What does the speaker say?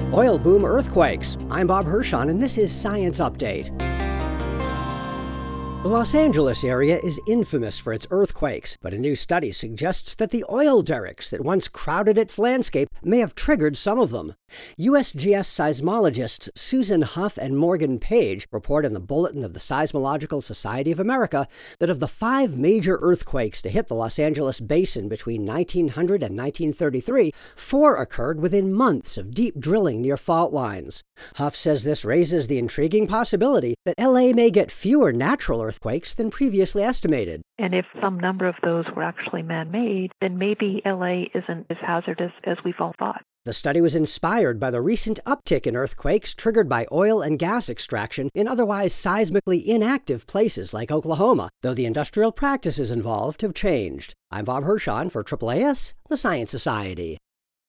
Oil boom earthquakes. I'm Bob Hirschon, and this is Science Update. The Los Angeles area is infamous for its earthquakes, but a new study suggests that the oil derricks that once crowded its landscape may have triggered some of them. USGS seismologists Susan Huff and Morgan Page report in the Bulletin of the Seismological Society of America that of the 5 major earthquakes to hit the Los Angeles basin between 1900 and 1933, 4 occurred within months of deep drilling near fault lines. Huff says this raises the intriguing possibility that LA may get fewer natural earthquakes than previously estimated. And if some number of those were actually man-made, then maybe LA isn't as hazardous as we've all thought. The study was inspired by the recent uptick in earthquakes triggered by oil and gas extraction in otherwise seismically inactive places like Oklahoma, though the industrial practices involved have changed. I'm Bob Hirschon for AAAS, the Science Society.